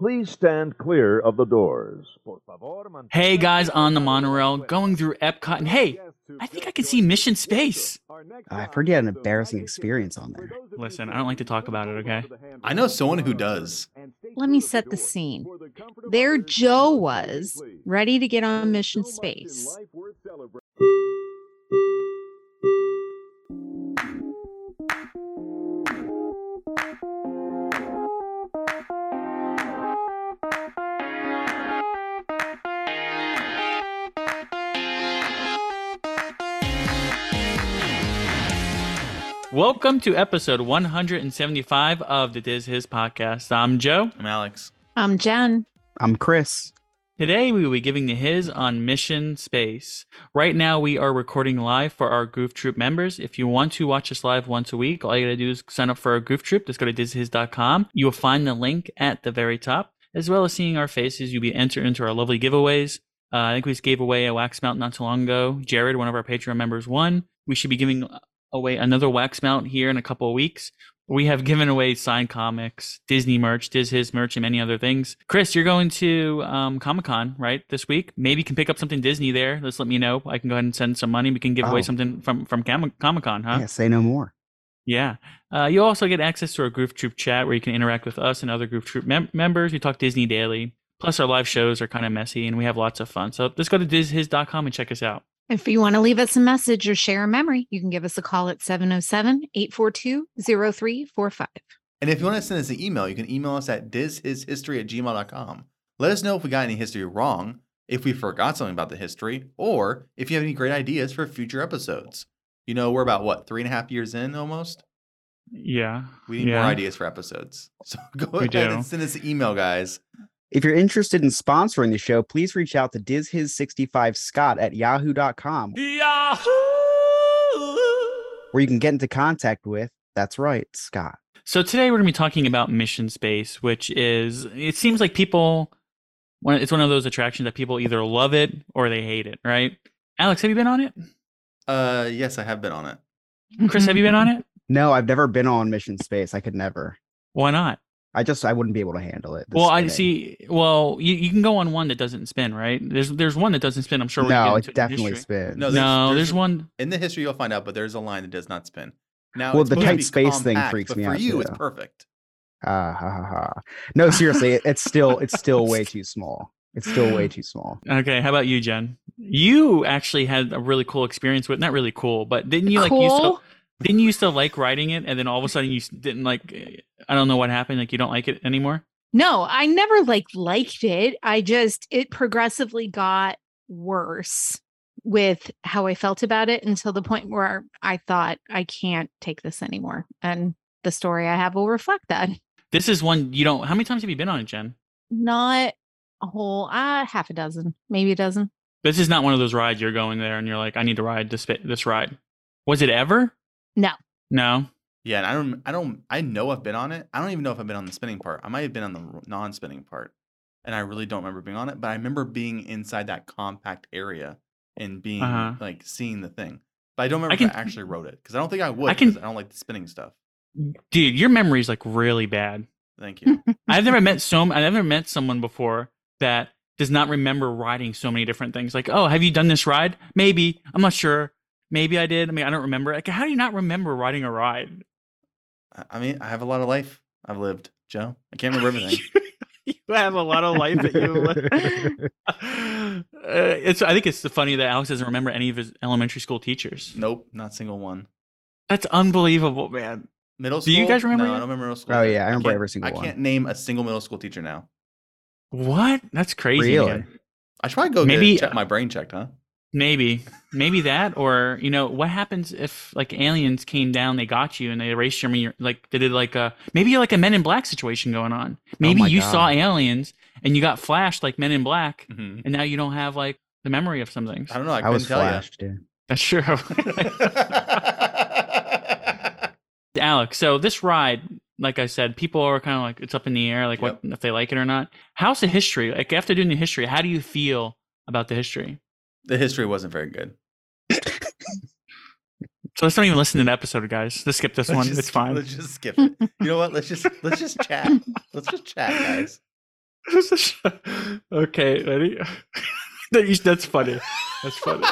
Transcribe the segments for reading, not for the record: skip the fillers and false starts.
Please stand clear of the doors. Hey guys, on the monorail, going through Epcot, and hey, I think I can see Mission Space. I've heard you had an embarrassing experience on there. Listen, I don't like to talk about it, okay? I know someone who does. Let me set the scene. There Joe was, ready to get on Mission Space. Welcome to episode 175 of the Diz His podcast. I'm Joe. I'm Alex. I'm Jen. I'm Chris. Today we will be giving the His on Mission Space. Right now we are recording live for our Goof Troop members. If you want to watch us live once a week, all you gotta do is sign up for our Goof Troop. Just go to dizhis.com. You will find the link at the very top. As well as seeing our faces, you'll be entered into our lovely giveaways. I think we just gave away a wax mount not too long ago. Jared, one of our Patreon members, won. We should be giving away another wax mount here in a couple of weeks. We have given away signed comics, Disney merch, Diz His merch, and many other things. Chris, you're going to Comic-Con, right, this week? Maybe you can pick up something Disney there. Just let me know. I can go ahead and send some money. We can give away something from Comic-Con, huh? Yeah, say no more. Yeah. You also get access to our Goof Troop chat where you can interact with us and other Goof Troop members. We talk Disney daily. Plus, our live shows are kind of messy, and we have lots of fun. So just go to dizhis.com and check us out. If you want to leave us a message or share a memory, you can give us a call at 707-842-0345. And if you want to send us an email, you can email us at dizhishistory@gmail.com. Let us know if we got any history wrong, if we forgot something about the history, or if you have any great ideas for future episodes. You know, we're about, 3.5 years in almost? Yeah. We need more ideas for episodes. So go ahead and send us an email, guys. If you're interested in sponsoring the show, please reach out to dizhis65scott@yahoo.com. Yahoo! Where you can get into contact with, that's right, Scott. So today we're going to be talking about Mission Space, which is, it seems like it's one of those attractions that people either love it or they hate it, right? Alex, have you been on it? Yes, I have been on it. Chris, have you been on it? No, I've never been on Mission Space. I could never. Why not? I wouldn't be able to handle it. Well, I see. Well, you can go on one that doesn't spin, right? There's one that doesn't spin. I'm sure. No, it definitely spins. No, there's one in the history. You'll find out, but there's a line that does not spin. Now, well, the tight space thing freaks me out. For you, too. It's perfect. No, seriously, it's still way too small. It's still way too small. Okay, how about you, Jen? You actually had a really cool experience with, not really cool, but didn't you used to like riding it, and then all of a sudden you didn't like? I don't know what happened. Like you don't like it anymore? No, I never liked it. It progressively got worse with how I felt about it until the point where I thought I can't take this anymore. And the story I have will reflect that. This is one you don't. How many times have you been on it, Jen? Not a whole, half a dozen, maybe a dozen. This is not one of those rides you're going there and you're like, I need to ride this ride. Was it ever? No. Yeah, and I know I've been on it. I don't even know if I've been on the spinning part. I might have been on the non-spinning part. And I really don't remember being on it, but I remember being inside that compact area and being seeing the thing. But I don't remember if I actually rode it because I don't think I would because I don't like the spinning stuff. Dude, your memory is like really bad. Thank you. I've never met someone before that does not remember riding so many different things. Like, oh, have you done this ride? Maybe. I'm not sure. Maybe I did. I mean, I don't remember. Like, how do you not remember riding a ride? I mean, I have a lot of life I've lived, Joe. I can't remember everything. You have a lot of life that you live. I think it's funny that Alex doesn't remember any of his elementary school teachers. Nope, not a single one. That's unbelievable, man. Middle school? Do you guys remember? No, I don't remember middle school. Oh, yeah, I remember every single one. I can't name a single middle school teacher now. What? That's crazy. Really? Man. I should probably get my brain checked, huh? Maybe that, or what happens if like aliens came down, they got you, and they erased your memory? Like they did maybe like a Men in Black situation going on. Maybe you saw aliens and you got flashed like Men in Black, and now you don't have like the memory of some things. I don't know. I was couldn't tell flashed, dude. That's true. Alex, so this ride, like I said, people are kind of like it's up in the air, like what if they like it or not. How's the history? Like after doing the history, how do you feel about the history? The history wasn't very good. So let's not even listen to the episode, guys. Let's skip this one. It's fine. Let's just skip it. You know what? Let's just chat. Let's just chat, guys. Okay, ready? That's funny. That's funny.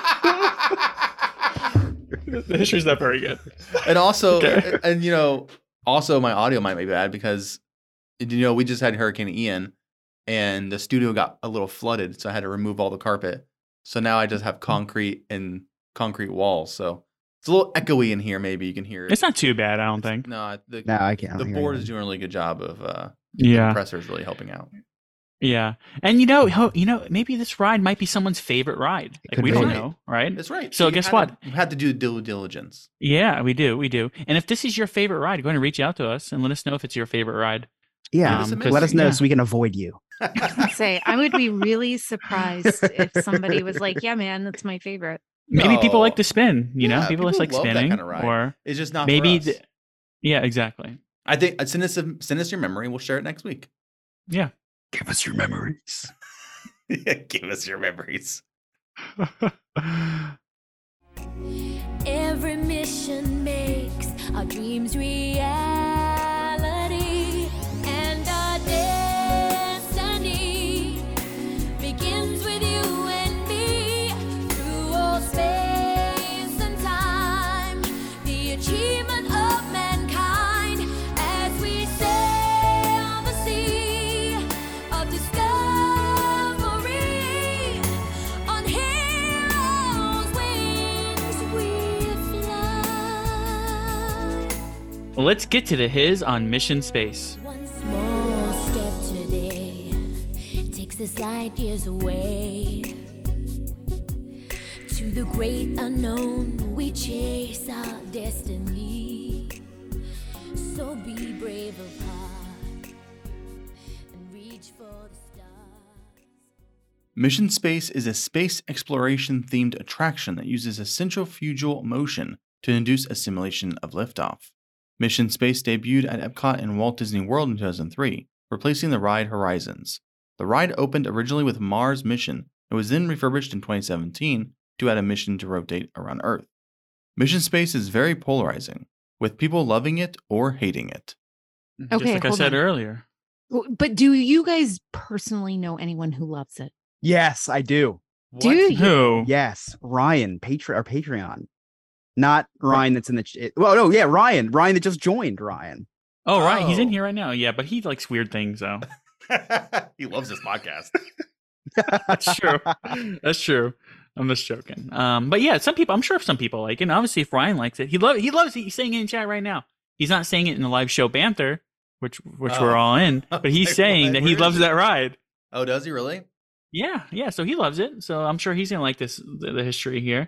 The history's not very good. And also, Okay. and also my audio might be bad because we just had Hurricane Ian, and the studio got a little flooded, so I had to remove all the carpet. So now I just have concrete and concrete walls. So it's a little echoey in here. Maybe you can hear it. It's not too bad, I don't think. No, No, I can't. the hear board anything. is doing a really good job of the Yeah. compressor's really helping out. Yeah. And maybe this ride might be someone's favorite ride. Like Could we be. don't Right. know, right? That's right. So you guess had what? You had to do due diligence. Yeah, we do. And if this is your favorite ride, go ahead and reach out to us and let us know if it's your favorite ride. Yeah, let us know yeah. so we can avoid you. Say, I would be really surprised if somebody was like, "Yeah, man, that's my favorite." Maybe people No. like to spin, Yeah, people just like love that spinning. kind of ride. Or It's just not maybe, for us. yeah, exactly. I think send us your memory. We'll share it next week. Yeah. Give us your memories. Give us your memories. Every mission makes our dreams reality, and our destiny begins with you and me. Through all space and time, the achievement of mankind as we sail the sea of discovery. On heroes' wings we fly. Let's get to the his on Mission Space. One small step today takes us light years away. To the great unknown, we chase our destiny. So be brave of heart and reach for the stars. Mission Space is a space exploration themed attraction that uses a centrifugal motion to induce a simulation of liftoff. Mission Space debuted at Epcot and Walt Disney World in 2003, replacing the ride Horizons. The ride opened originally with Mars Mission and was then refurbished in 2017 to add a mission to rotate around Earth. Mission Space is very polarizing, with people loving it or hating it. Just Okay, like I hold said on. earlier. But do you guys personally know anyone who loves it? Yes, I do. Do you? Who? Yes, Ryan, Patreon. Not Ryan that's in the well, no, yeah, Ryan that just joined Ryan. Oh, right. He's in Oh. here right now. Yeah, but he likes weird things, though. He loves this podcast. That's true. That's true. I'm just joking. But yeah, I'm sure some people like it. And obviously, if Ryan likes it, he loves it. He's saying it in chat right now. He's not saying it in the live show banter, which we're all in, but he's Like, saying what? that he Where loves is it? that ride. Oh, does he really? Yeah. So he loves it. So I'm sure he's gonna like the history here.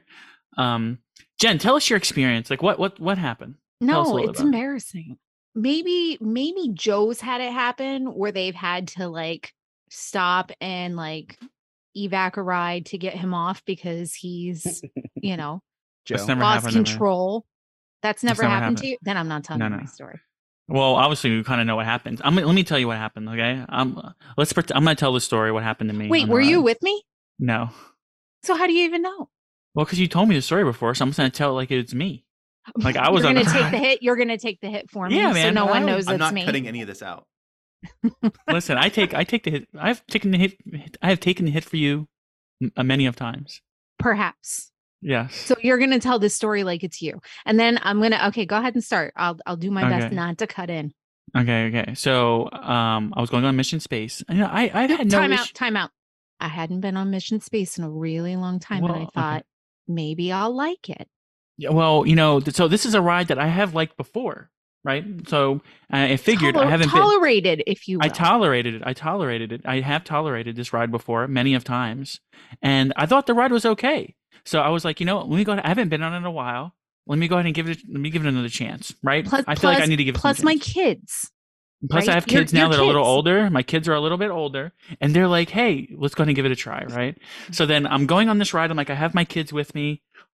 Jen, tell us your experience. Like what happened? Tell us a No, little it's about it. embarrassing. Maybe Joe's had it happen where they've had to like stop and like evac a ride to get him off because he's, Joe. That's never lost happened to me. control. That's never never happened to happened. you. Then I'm not telling No, you no. my story. Well, obviously, we kind of know what happened. Let me tell you what happened. Okay, I'm gonna tell the story. What happened to me? Wait, on the were you ride. with me? No. So how do you even know? Well, because you told me the story before, so I'm just gonna tell it like it's me. Like I was You're on gonna the take ride. the hit. You're gonna take the hit for me. Yeah, So man, no one I- knows I'm it's not me. cutting any of this out. Listen, I take the hit. I've taken the hit. I have taken the hit for you many of times. Perhaps. Yes. So you're gonna tell this story like it's you, and then I'm gonna. Okay, go ahead and start. I'll do my best Okay. not to cut in. Okay. So, I was going on Mission Space. And I've had no Time out. I hadn't been on Mission Space in a really long time, and I Well, okay. thought maybe I'll like it. Yeah, well, so this is a ride that I have liked before, right? So I figured I haven't been. tolerated, if you will. I tolerated it. I have tolerated this ride before many of times, and I thought the ride was okay. So I was like, let me go. I haven't been on it in a while. Let me go ahead and give it another chance, right? I feel like I need to give it some plus my chance. kids. Plus, I right? have kids now Your that are a little kids. older. My kids are a little bit older, and they're like, "Hey, let's go ahead and give it a try," right? So then I'm going on this ride. I'm like, I have my kids with me.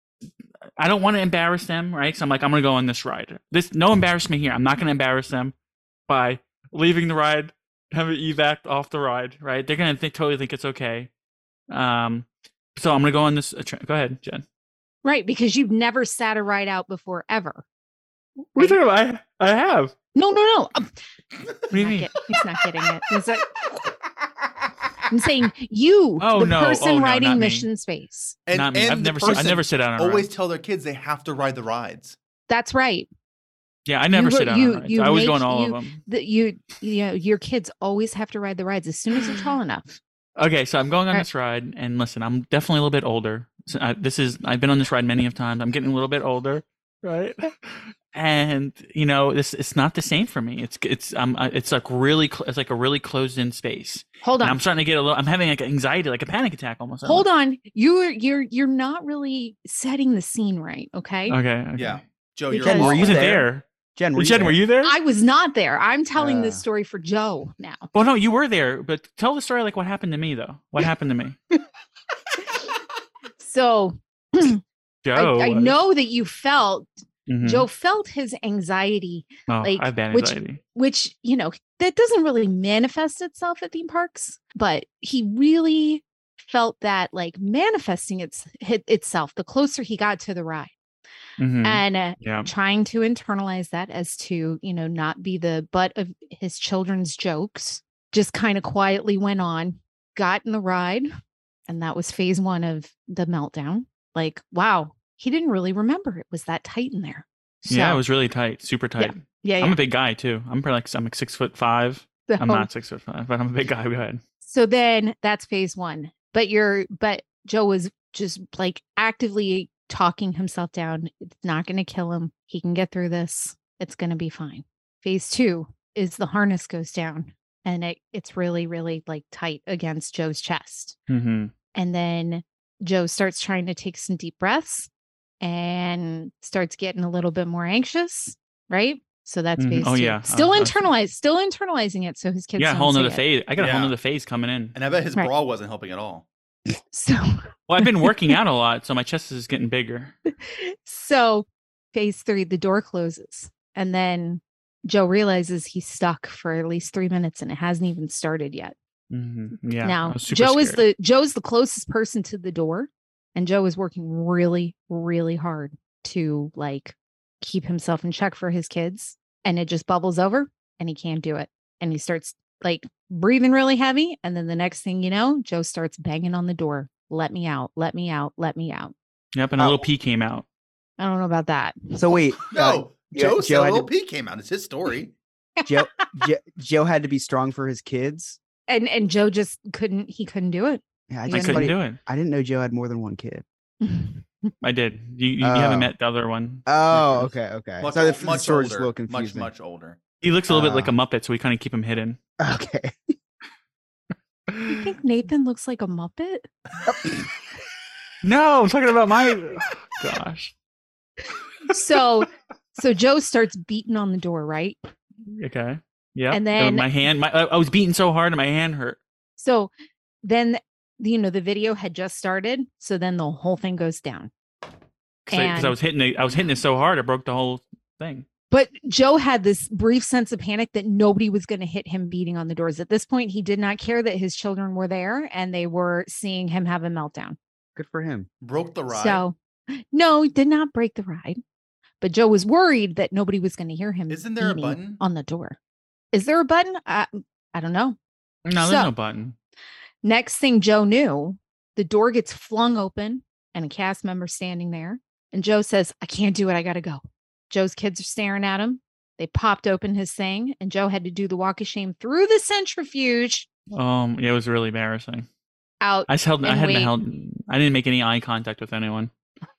I don't want to embarrass them, right? So I'm like, I'm gonna go on this ride. No embarrassment here. I'm not gonna embarrass them by leaving the ride, having evac off the ride, right? They're gonna totally think it's okay. So I'm gonna go on this. Go ahead, Jen. Right, because you've never sat a ride out before ever. What are you talking about? I have. No. What do you mean? He's not getting it. He's like, I'm saying you, Oh, the no. person Oh, no, riding not me. Mission Space. And, Not me. I've and the never sit person down on a always ride. tell their kids they have to ride the rides. That's right. Yeah, I never You- sit down you- on rides. you I always go make- on all you- of them. You know, your kids always have to ride the rides as soon as they're tall enough. Okay, so I'm going on Alright. this ride, and listen, I'm definitely a little bit older. So I've been on this ride many of times. I'm getting a little bit older, right? And it's not the same for me. It's like it's like a really closed in space. Hold And on. I'm starting to get I'm having like anxiety, like a panic attack almost. Hold on. You're not really setting the scene right, okay? Okay. Yeah. Joe, you're Because- I Were you wasn't there? there. Jen, were you Jen, there? were you there? I was not there. I'm telling this Uh. story for Joe now. Well, no, you were there, but tell the story like what happened to me though. What happened to me? So Joe. I was- know that you felt Mhm. Joe felt his anxiety, Oh, like, I have bad which- anxiety. which, that doesn't really manifest itself at theme parks, but he really felt that like manifesting itself the closer he got to the ride. Mhm. And Yeah. trying to internalize that as to, not be the butt of his children's jokes, just kind of quietly went on, got in the ride. And that was phase one of the meltdown. Like, wow, he didn't really remember it was that tight in there. Yeah, it So, was really tight, super tight. yeah. I'm a big guy too. I'm like 6'5". So- I'm not 6'5", but I'm a big guy. Go ahead. So then that's phase one. But Joe was just like actively talking himself down. It's not going to kill him. He can get through this. It's going to be fine. Phase two is the harness goes down and it's really, really like tight against Joe's chest. Mm-hmm. And then Joe starts trying to take some deep breaths and starts getting a little bit more anxious, right? So that's Mhm. phase Oh, two. yeah. Still I- internalizing it so his kids Yeah, don't whole see nother it. phase. I got a whole Yeah. nother phase coming in. And I bet his Right. bra wasn't helping at all. So Well, I've been working out a lot, so my chest is getting bigger. So phase three, the door closes. And then Joe realizes he's stuck for at least 3 minutes and it hasn't even started yet. Mm-hmm. Yeah. I now was super Joe scared. Joe's the closest person to the door. And Joe is working really, really hard to like keep himself in check for his kids. And it just bubbles over and he can't do it. And he starts like breathing really heavy. And then the next thing you know, Joe starts banging on the door. Let me out, let me out, let me out. Yep, and a Oh. little pee came out. I don't know about that. So wait, No, yeah, Joe Joe said a had little to- pee came out. It's his story. Joe had to be strong for his kids. And Joe just couldn't do it. Yeah, I Yeah, couldn't do it. I didn't know Joe had more than one kid. I did. You haven't Oh. met the other one. Oh, okay. Much, So the much story's a older. little Much, confusing. much older. He looks a little bit like a Ah. Muppet, so we kind of keep him hidden. Okay. You think Nathan looks like a Muppet? No, I'm talking about my. Gosh. So Joe starts beating on the door, right? Okay. Yeah. And then- my hand. I was beating so hard, and my hand hurt. So then the video had just started. So then the whole thing goes down. Because And- I was hitting it. I was hitting it so hard, I broke the whole thing. But Joe had this brief sense of panic that nobody was going to hit him beating on the doors. At this point, he did not care that his children were there and they were seeing him have a meltdown. Good for him. Broke the ride. So no, he did not break the ride. But Joe was worried that nobody was going to hear him. Isn't there a beating button? on the door? Is there a button? I don't know. No, So- there's no button. Next thing Joe knew, the door gets flung open and a cast member standing there. And Joe says, I can't do it. I got to go. Joe's kids are staring at him. They popped open his thing and Joe had to do the walk of shame through the centrifuge Yeah, it was really embarrassing. out I just held. I And hadn't wait. held. I didn't make any eye contact with anyone.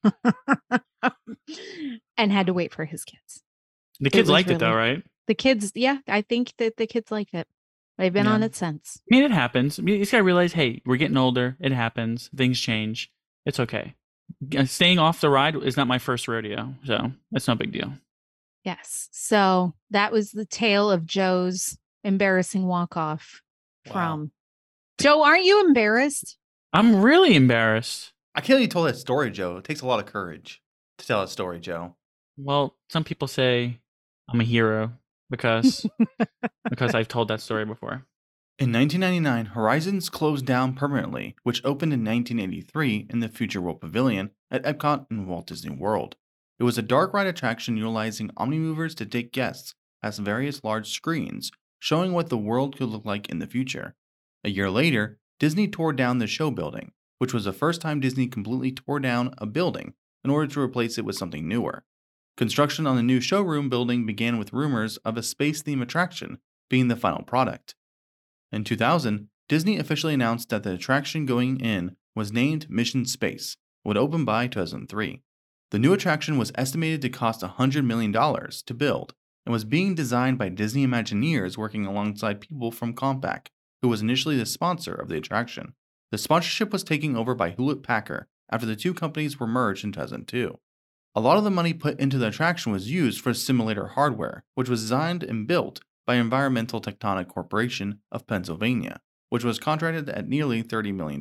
and had to wait for his kids. The kids was liked it though, really- right? The kids, yeah, I think that the kids liked it. They've been Yeah. on it since. I mean, it happens. I mean, you just gotta realize, hey, we're getting older. It happens. Things change. It's okay. Staying off the ride is not my first rodeo, so it's no big deal. Yes. So that was the tale of Joe's embarrassing walk off Wow. from Joe. Aren't you embarrassed? I'm really embarrassed. I can't believe you told that story, Joe. It takes a lot of courage to tell a story, Joe. Well, some people say I'm a hero because I've told that story before. In 1999, Horizons closed down permanently, which opened in 1983 in the Future World Pavilion at Epcot and Walt Disney World. It was a dark ride attraction utilizing Omnimovers to take guests past various large screens, showing what the world could look like in the future. A year later, Disney tore down the show building, which was the first time Disney completely tore down a building in order to replace it with something newer. Construction on the new showroom building began with rumors of a space-themed attraction being the final product. In 2000, Disney officially announced that the attraction going in was named Mission Space and would open by 2003. The new attraction was estimated to cost $100 million to build and was being designed by Disney Imagineers working alongside people from Compaq, who was initially the sponsor of the attraction. The sponsorship was taken over by Hewlett-Packard after the two companies were merged in 2002. A lot of the money put into the attraction was used for simulator hardware, which was designed and built by Environmental Tectonic Corporation of Pennsylvania, which was contracted at nearly $30 million.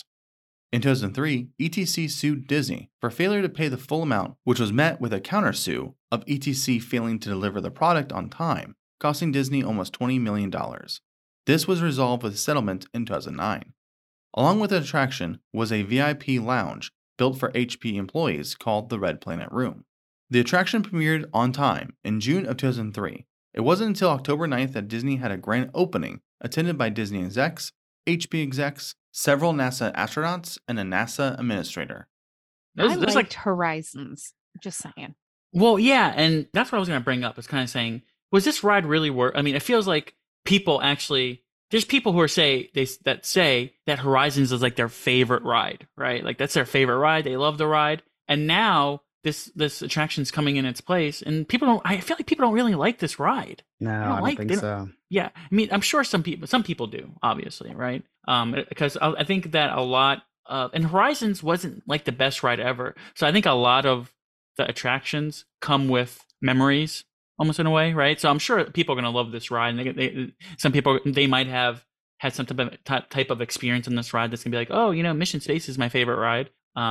In 2003, ETC sued Disney for failure to pay the full amount, which was met with a countersue of ETC failing to deliver the product on time, costing Disney almost $20 million. This was resolved with a settlement in 2009. Along with the attraction was a VIP lounge built for HP employees called the Red Planet Room. The attraction premiered on time in June of 2003. It wasn't until October 9th that Disney had a grand opening attended by Disney execs, HP execs, several NASA astronauts, and a NASA administrator. I liked Horizons. Just saying. Well, yeah, and that's what I was going to bring up. Is kind of saying, was this ride really worth? I mean, it feels like people actually. There's people who say that Horizons is like their favorite ride, right? Like that's their favorite ride. They love the ride, and now this attraction's coming in its place, and people don't. I feel like people don't really like this ride. No, I don't think so. Yeah, I mean, I'm sure some people do, obviously, right? Because I think that a lot of, and Horizons wasn't like the best ride ever. So I think a lot of the attractions come with memories, almost in a way, right? So I'm sure people are going to love this ride. And some people, they might have had some type of experience on this ride that's going to be like, oh, Mission Space is my favorite ride.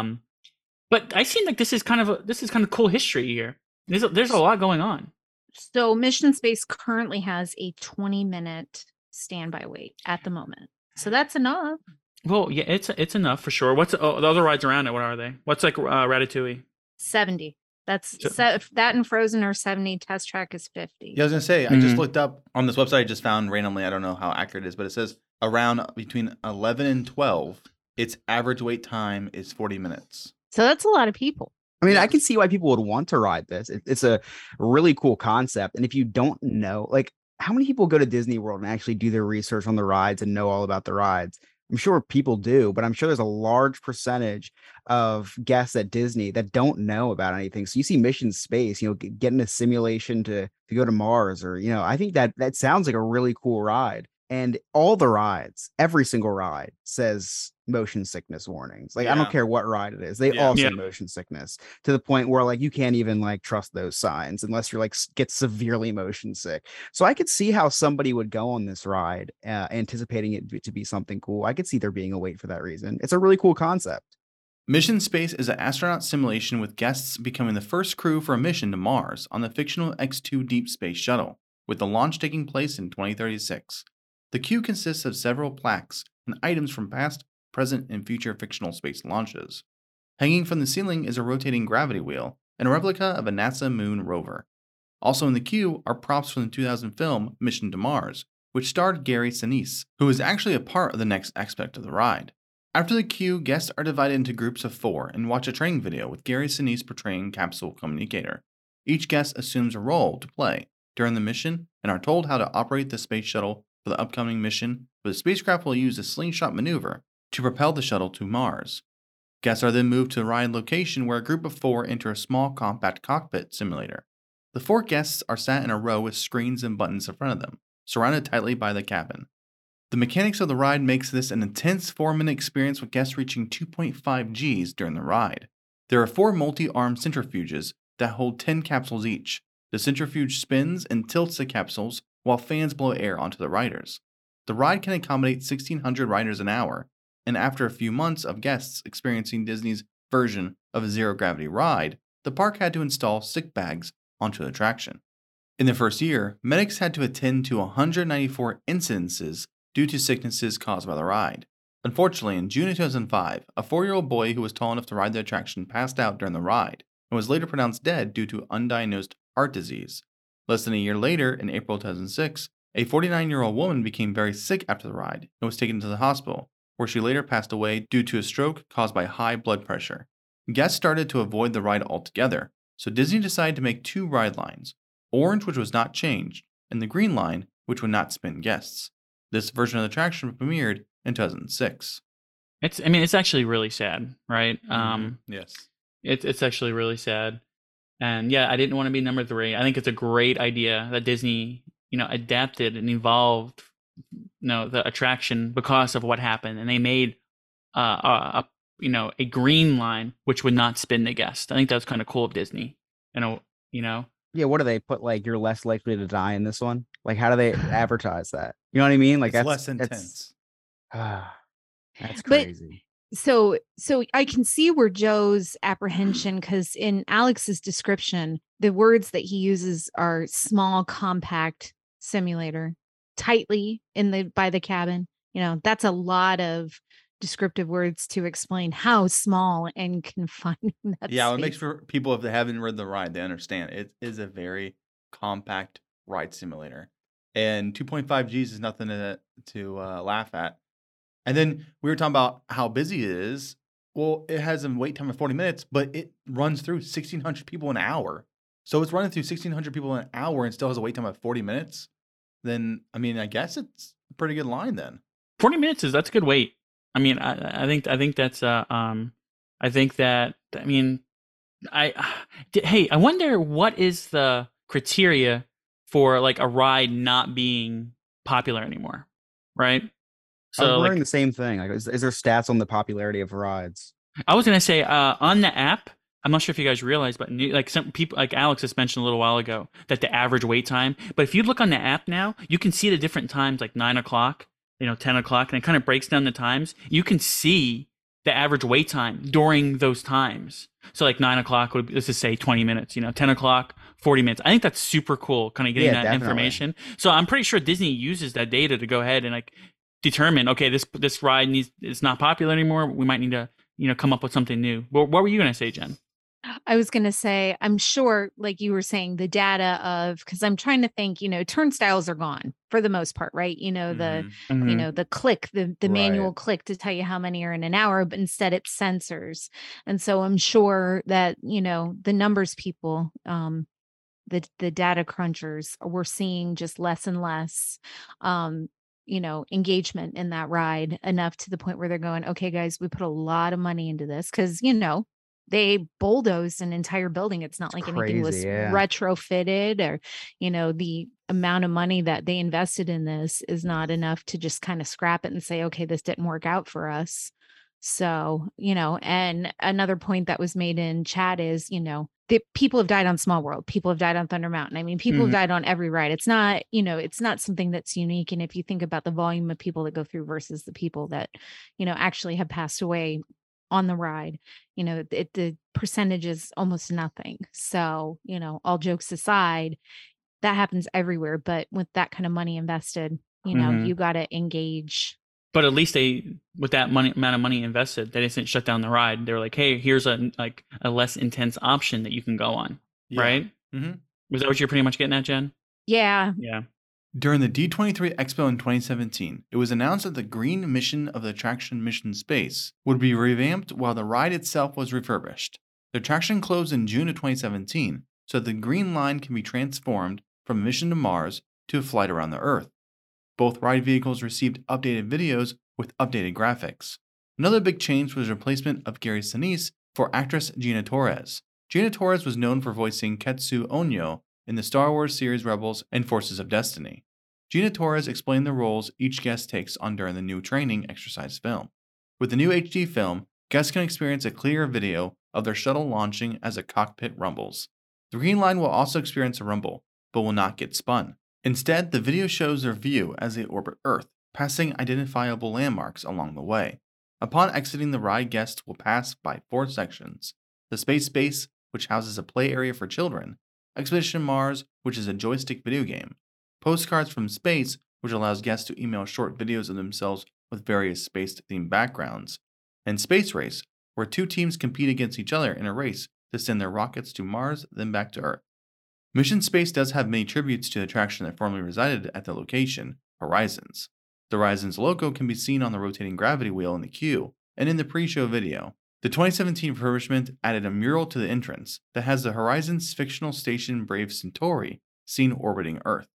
But I seem like this is kind of cool history here. There's a lot going on. So Mission Space currently has a 20-minute standby wait at the moment. So that's enough. Well, yeah, it's enough for sure. What's the other rides around it? What are they? What's like Ratatouille? 70. That and Frozen are 70. Test Track is 50. Yeah, I was gonna say, I just looked up on this website. I just found randomly. I don't know how accurate it is, but it says around between 11 and 12. Its average wait time is 40 minutes. So that's a lot of people. I mean, I can see why people would want to ride this. It's a really cool concept. And if you don't know, like, how many people go to Disney World and actually do their research on the rides and know all about the rides? I'm sure people do, but I'm sure there's a large percentage of guests at Disney that don't know about anything. So you see Mission Space, getting a simulation to go to Mars, or, I think that sounds like a really cool ride. And all the rides, every single ride says motion sickness warnings. Like, I don't care what ride it is. They all say motion sickness, to the point where like you can't even like trust those signs unless you're like get severely motion sick. So I could see how somebody would go on this ride anticipating it to be something cool. I could see there being a wait for that reason. It's a really cool concept. Mission Space is an astronaut simulation with guests becoming the first crew for a mission to Mars on the fictional X-2 Deep Space Shuttle, with the launch taking place in 2036. The queue consists of several plaques and items from past, present, and future fictional space launches. Hanging from the ceiling is a rotating gravity wheel and a replica of a NASA moon rover. Also in the queue are props from the 2000 film Mission to Mars, which starred Gary Sinise, who is actually a part of the next aspect of the ride. After the queue, guests are divided into groups of 4 and watch a training video with Gary Sinise portraying Capsule Communicator. Each guest assumes a role to play during the mission and are told how to operate the space shuttle for the upcoming mission, where the spacecraft will use a slingshot maneuver to propel the shuttle to Mars. Guests are then moved to the ride location, where a group of 4 enter a small compact cockpit simulator. The 4 guests are sat in a row with screens and buttons in front of them, surrounded tightly by the cabin. The mechanics of the ride makes this an intense 4-minute experience, with guests reaching 2.5 Gs during the ride. There are 4 multi-armed centrifuges that hold 10 capsules each. The centrifuge spins and tilts the capsules while fans blow air onto the riders. The ride can accommodate 1,600 riders an hour, and after a few months of guests experiencing Disney's version of a zero-gravity ride, the park had to install sick bags onto the attraction. In the first year, medics had to attend to 194 incidences due to sicknesses caused by the ride. Unfortunately, in June of 2005, a 4-year-old boy who was tall enough to ride the attraction passed out during the ride and was later pronounced dead due to undiagnosed heart disease. Less than a year later, in April 2006, a 49-year-old woman became very sick after the ride and was taken to the hospital. where she later passed away due to a stroke caused by high blood pressure. Guests started to avoid the ride altogether, so Disney decided to make 2 ride lines, Orange, which was not changed, and the Green Line, which would not spin guests. This version of the attraction premiered in 2006. It's actually really sad, right? Yes. It's actually really sad. And yeah, I didn't want to be number 3. I think it's a great idea that Disney, adapted and evolved, the attraction because of what happened, and they made a green line which would not spin the guest. I think that's kind of cool of Disney. Yeah, what do they put, like, you're less likely to die in this one? Like, how do they advertise that? You know what I mean? Like, It's less intense. That's But- crazy. So I can see where Joe's apprehension, because in Alex's description, the words that he uses are small, compact simulator, tightly by the cabin. That's a lot of descriptive words to explain how small and confining that Yeah, it space. makes for people, if they haven't read the ride, they understand. It is a very compact ride simulator. And 2.5 Gs is nothing to laugh at. And then we were talking about how busy it is. Well, it has a wait time of 40 minutes, but it runs through 1,600 people an hour. So it's running through 1,600 people an hour and still has a wait time of 40 minutes. Then, I guess it's a pretty good line then. 40 minutes that's a good wait. I think that's I think that hey, I wonder what is the criteria for like a ride not being popular anymore, right? I'm So wondering like, the same thing. Like, is there stats on the popularity of rides? I was gonna say on the app, I'm not sure if you guys realize, but like some people, like Alex has mentioned a little while ago, that the average wait time. But if you look on the app now, you can see the different times, like 9 o'clock, 10 o'clock, and it kind of breaks down the times. You can see the average wait time during those times. So like 9 o'clock would, let's just say 20 minutes, 10 o'clock, 40 minutes. I think that's super cool, kind of getting Yeah, that definitely. information. So I'm pretty sure Disney uses that data to go ahead and like determine, okay, this ride is not popular anymore. We might need to, come up with something new. What were you going to say, Jen? I was going to say, I'm sure, like you were saying, the data of, because I'm trying to think, turnstiles are gone for the most part, right? Mhm. The click, the manual Right. click to tell you how many are in an hour, but instead it's sensors. And so I'm sure that, the numbers people, the data crunchers, we're seeing just less and less, engagement in that ride, enough to the point where they're going, okay, guys, we put a lot of money into this, because, they bulldozed an entire building. It's not It's like anything was crazy, yeah. retrofitted, or, the amount of money that they invested in this is not enough to just kind of scrap it and say, okay, this didn't work out for us. So, and another point that was made in chat is, the people have died on Small World. People have died on Thunder Mountain. People have Mhm. died on every ride. It's not, it's not something that's unique. And if you think about the volume of people that go through versus the people that, actually have passed away on the ride, the percentage is almost nothing. So, Mm-hmm. all jokes aside, that happens everywhere. But with that kind of money invested, Mhm. you got to engage. But at least with that amount of money invested, they didn't shut down the ride. They were like, hey, here's a less intense option that you can go on, Yeah. right? Mhm. Was that what you're pretty much getting at, Jen? Yeah. Yeah. During the D23 Expo in 2017, it was announced that the green mission of the attraction Mission Space would be revamped while the ride itself was refurbished. The attraction closed in June of 2017, so that the Green Line can be transformed from a mission to Mars to a flight around the Earth. Both ride vehicles received updated videos with updated graphics. Another big change was the replacement of Gary Sinise for actress Gina Torres. Gina Torres was known for voicing Ketsu Onyo in the Star Wars series Rebels and Forces of Destiny. Gina Torres explained the roles each guest takes on during the new training exercise film. With the new HD film, guests can experience a clearer video of their shuttle launching as a cockpit rumbles. The Green Line will also experience a rumble, but will not get spun. Instead, the video shows their view as they orbit Earth, passing identifiable landmarks along the way. Upon exiting the ride, guests will pass by 4 sections: the Space Base, which houses a play area for children; Expedition Mars, which is a joystick video game; Postcards from Space, which allows guests to email short videos of themselves with various space-themed backgrounds; and Space Race, where 2 teams compete against each other in a race to send their rockets to Mars, then back to Earth. Mission Space does have many tributes to the attraction that formerly resided at the location, Horizons. The Horizons logo can be seen on the rotating gravity wheel in the queue and in the pre-show video. The 2017 refurbishment added a mural to the entrance that has the Horizons fictional station Brave Centauri seen orbiting Earth.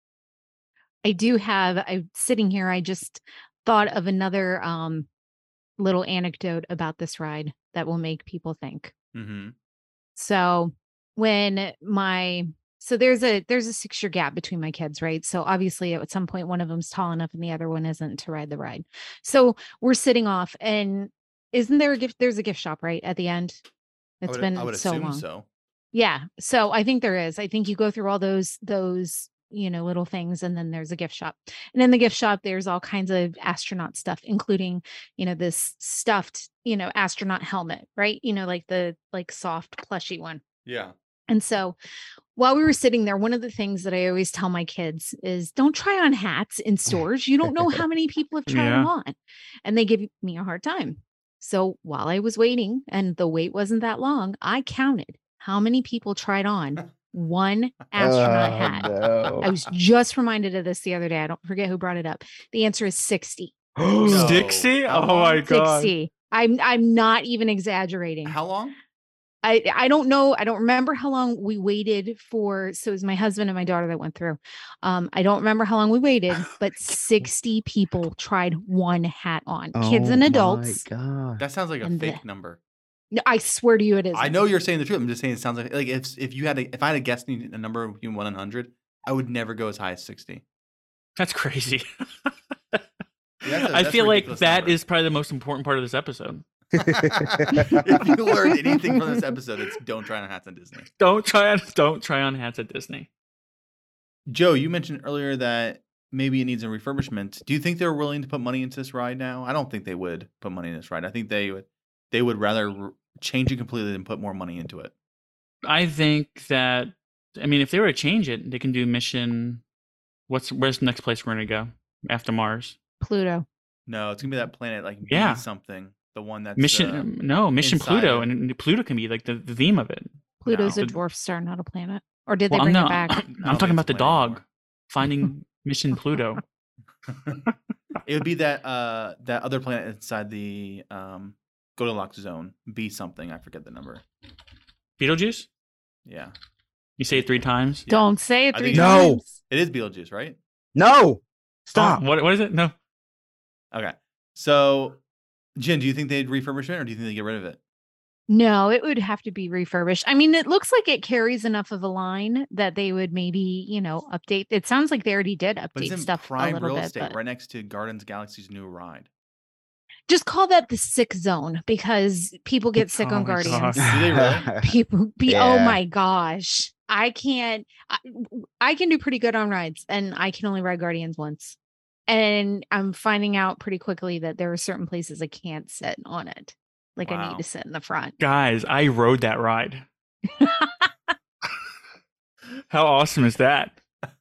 I'm sitting here, I just thought of another little anecdote about this ride that will make people think. Mm-hmm. So when there's a 6-year gap between my kids, right? So obviously at some point one of them's tall enough and the other one isn't to ride the ride. So we're sitting off, and isn't there a gift? There's a gift shop right at the end. It's been I would so assume long. so. Yeah. So I think there is. I think you go through all those little things, and then there's a gift shop. And in the gift shop, there's all kinds of astronaut stuff, including, this stuffed, astronaut helmet, right? Like the soft plushy one. Yeah. And so while we were sitting there, one of the things that I always tell my kids is don't try on hats in stores. You don't know how many people have tried them on. And they give me a hard time. So while I was waiting, and the wait wasn't that long, I counted how many people tried on one astronaut hat. No. I was just reminded of this the other day. I don't forget who brought it up. The answer is 60. No. 60? How Oh long? my god. 60. I'm not even exaggerating. How long? I don't know. I don't remember how long we waited for. So it was my husband and my daughter that went through. I don't remember how long we waited, but 60 people tried one hat on. Kids and adults. Oh my god. That sounds like a And fake number. No, I swear to you, it is. I know you're saying the truth. I'm just saying it sounds like if I had a guessing a number between 1 and 100, I would never go as high as 60. That's crazy. That's I a file like ridiculous that number. is probably the most important part of this episode. If you learned anything from this episode, it's don't try on hats on Disney. Don't try on hats at Disney. Joe, you mentioned earlier that maybe it needs a refurbishment. Do you think they're willing to put money into this ride now? I don't think they would put money in this ride. I think they would rather change it completely than put more money into it. I think that, if they were to change it, they can do mission. Where's the next place we're gonna go after Mars? Pluto. No, it's gonna be that planet like Yeah. something. The one that's Mission Mission inside Pluto, it. and Pluto can be like the theme of it. Pluto's No. a dwarf star, not a planet. Or did they Well, bring I'm it back? I'm talking about the explain dog more. finding Mission Pluto. It would be that other planet inside the Goldilocks zone. Be something. I forget the number. Beetlejuice? Yeah, You say it 3 times? Yeah. Don't say it I 3 think- No. times. it is Beetlejuice, right? No. Stop. Oh, what is it? No. Okay. So, Jen, do you think they'd refurbish it, or do you think they get rid of it? No, it would have to be refurbished. It looks like it carries enough of a line that they would maybe, update. It sounds like they already did But it's update in stuff a prime little real bit. estate, But right next to Gardens Galaxy's new ride. just call that the sick zone, because people get sick Oh on my Guardians. gosh. Do they really? People be Yeah. oh my gosh. I can do pretty good on rides, and I can only ride Guardians once. And I'm finding out pretty quickly that there are certain places I can't sit on it. Like I Wow. need to sit in the front. Guys, I rode that ride. How awesome is that?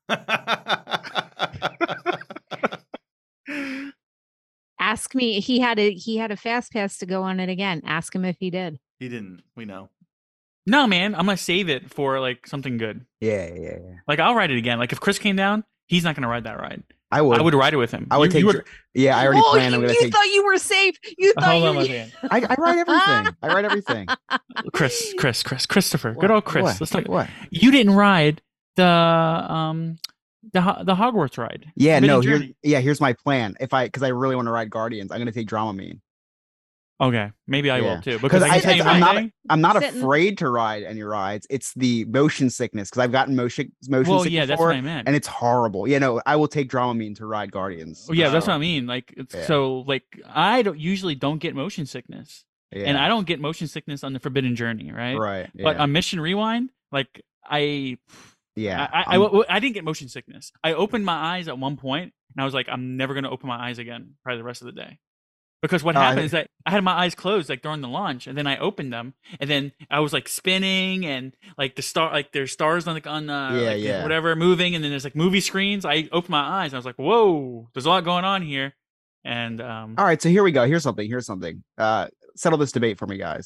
Ask me. He had a fast pass to go on it again. Ask him if he did. He didn't. We know. No, man, I'm gonna save it for like something good. Yeah. Like I'll ride it again. Like if Chris came down, he's not gonna ride that ride. I would. I would ride it with him. I would take. Yeah, I already planned. I'm gonna you take. thought you were safe. You thought Hold on you one second. I ride everything. I ride everything. Christopher. Good old Chris. What? Let's talk. What? You didn't ride the Hogwarts ride. Yeah, Forbidden no. Journey. Here's my plan. Because I really want to ride Guardians, I'm gonna take Dramamine. Okay, maybe I Yeah. will too. Because I can I- tell you I'm one not- thing. I'm not Sitting- afraid to ride any rides. It's the motion sickness, because I've gotten motion Well, sick yeah, that's before, what I meant. and it's horrible. Yeah, no, I will take Dramamine to ride Guardians. Oh, yeah, that's So, what I mean. Like, Yeah. so like I usually don't get motion sickness, yeah. and I don't get motion sickness on the Forbidden Journey, right? Right. But yeah. on Mission Rewind, like I didn't get motion sickness. I opened my eyes at one point, and I was like, I'm never gonna open my eyes again, probably the rest of the day. Because what happened is that I had my eyes closed like during the launch, and then I opened them, and then I was like spinning, and like there's stars on Yeah. whatever moving, and then there's like movie screens. I opened my eyes, and I was like, whoa, there's a lot going on here, and All right, so here we go. Here's something. Settle this debate for me, guys.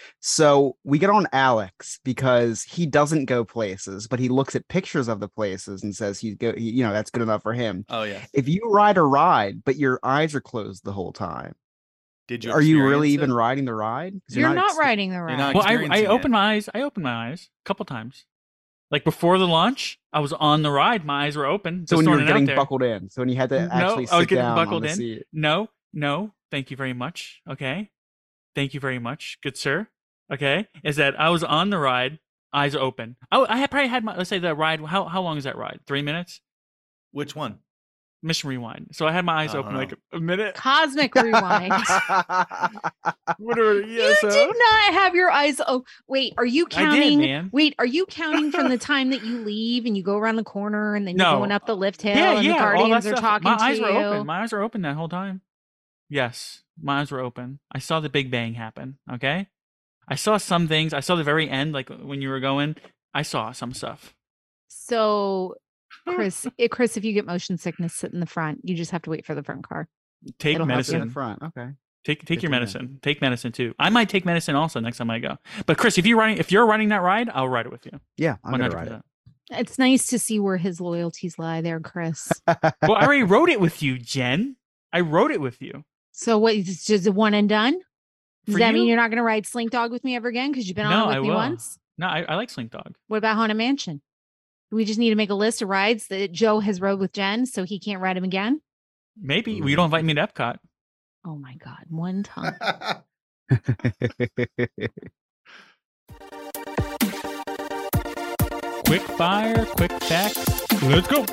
So we get on Alex because he doesn't go places, but he looks at pictures of the places and says that's good enough for him. Oh yeah. If you ride a ride, but your eyes are closed the whole time, Did you? are you really experience even it? riding the ride? 'Cause You're not ex- riding the ride. not Well, I experiencing opened it. my eyes. I opened my eyes a couple times. Like before the launch, I was on the ride. My eyes were open. So Just when you were throwing it out getting there. buckled in, so when you had to No, actually I was sit getting down buckled on the in. seat. No. Thank you very much. Okay. Thank you very much, good sir. Okay. Is that I was on the ride, eyes open. I had probably had let's say the ride. How long is that ride? 3 minutes? Which one? Mission Rewind. So I had my eyes I open don't like a minute. Cosmic Rewind. Whatever. You did not have your eyes. Oh, wait. Are you I did, counting? man. Wait, are you counting from the time that you leave and you go around the corner and then you're No. going up the lift hill Yeah, and yeah. the all that Guardians are stuff. talking My to eyes you? were open. My eyes were open that whole time. Yes, my eyes were open. I saw the Big Bang happen. Okay, I saw some things. I saw the very end, like when you were going. I saw some stuff. So, Chris, if you get motion sickness, sit in the front. You just have to wait for the front car. Take It'll help you. in medicine. the front. Okay. Take Good your to know. medicine. Take medicine too. I might take medicine also next time I go. But Chris, if you're running that ride, I'll ride it with you. Yeah, I'm gonna ride 100%. It's nice to see where his loyalties lie there, Chris. it. Well, I already rode it with you, Jen. I rode it with you. So, what? It's just a one and done? Does For that mean you? you're not going to ride Slink Dog with me ever again? Because you've been No, on it I with me will. once. No, I like Slink Dog. What about Haunted Mansion? We just need to make a list of rides that Joe has rode with Jen, so he can't ride him again. Maybe we don't invite me to Epcot. Oh my God, one time. Quick fire, quick facts. Let's go.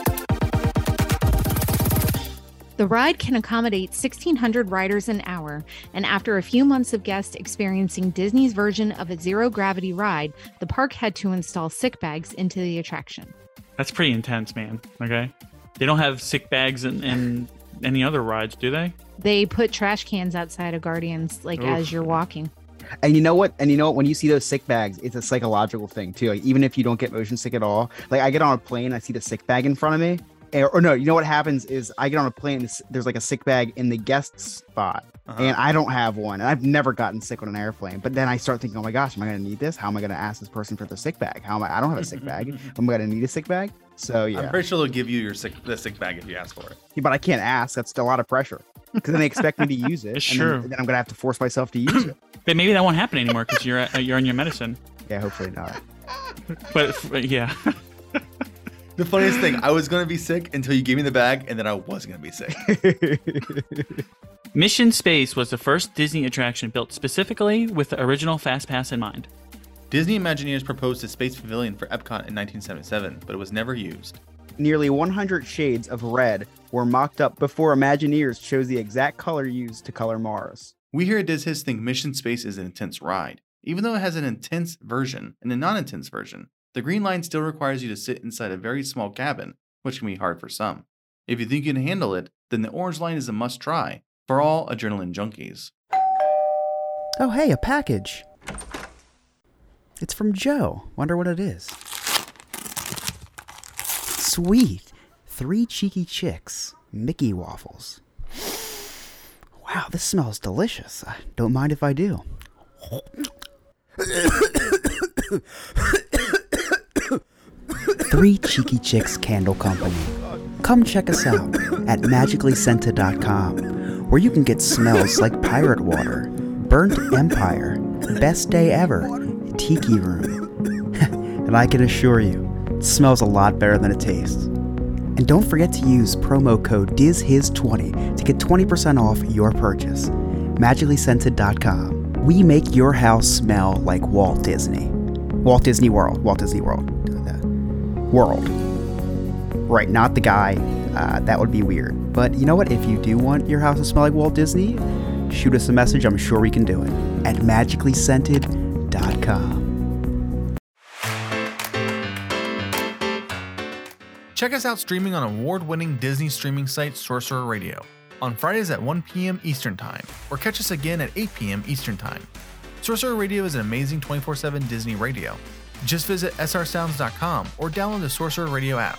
The ride can accommodate 1,600 riders an hour, and after a few months of guests experiencing Disney's version of a zero-gravity ride, the park had to install sick bags into the attraction. That's pretty intense, man. Okay. They don't have sick bags in any other rides, do they? They put trash cans outside of Guardians, like, Oof. as you're walking. And you know what? When you see those sick bags, it's a psychological thing too. Like even if you don't get motion sick at all, like I get on a plane, I see the sick bag in front of me, or no, you know what happens is I get on a plane, there's like a sick bag in the guest spot, and I don't have one, and I've never gotten sick on an airplane. But then I start thinking, oh my gosh, am I going to need this? How am I going to ask this person for the sick bag? I don't have a sick bag. Am I going to need a sick bag? So yeah, I'm pretty sure they'll give you the sick bag if you ask for it. Yeah, but I can't ask. That's a lot of pressure because then they expect me to use it. It's and true. Then I'm going to have to force myself to use it. But maybe that won't happen anymore because you're on your medicine. Yeah, hopefully not. But yeah. The funniest thing, I was gonna be sick until you gave me the bag, and then I was gonna be sick. Mission Space was the first Disney attraction built specifically with the original Fast Pass in mind. Disney Imagineers proposed a space pavilion for Epcot in 1977, but it was never used. Nearly 100 shades of red were mocked up before Imagineers chose the exact color used to color Mars. We here at Diz Hiz think Mission Space is an intense ride. Even though it has an intense version and a non-intense version, the green line still requires you to sit inside a very small cabin, which can be hard for some. If you think you can handle it, then the orange line is a must-try for all adrenaline junkies. Oh, hey, a package. It's from Joe. Wonder what it is. Sweet. 3 cheeky chicks. Mickey waffles. Wow, this smells delicious. Don't mind if I do. Three Cheeky Chicks Candle Company. Come check us out at magicallyscented.com, where you can get smells like pirate water, burnt empire, best day ever, tiki room. And I can assure you, it smells a lot better than it tastes. And don't forget to use promo code DizHiz20 to get 20% off your purchase. magicallyscented.com. We make your house smell like Walt Disney. Walt Disney World. World. Right, not the guy. That would be weird. But you know what? If you do want your house to smell like Walt Disney, shoot us a message. I'm sure we can do it. At magicallyscented.com. Check us out streaming on award-winning Disney streaming site Sorcerer Radio on Fridays at 1 p.m. Eastern Time, or catch us again at 8 p.m. Eastern Time. Sorcerer Radio is an amazing 24/7 Disney radio. Just visit srsounds.com or download the Sorcerer Radio app.